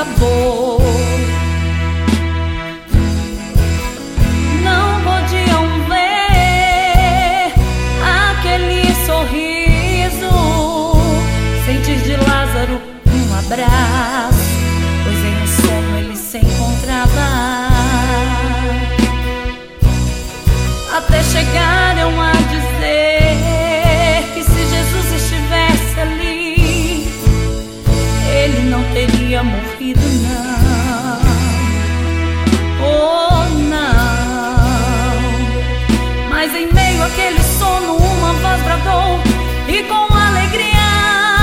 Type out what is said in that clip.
acabou. Não podiam ver aquele sorriso, sentir de Lázaro um abraço, pois em um sono ele se encontrava. Até chegaram a dizer que se Jesus estivesse ali, ele não teria morrido, não. Oh, não. Mas em meio àquele sono uma voz bradou, e com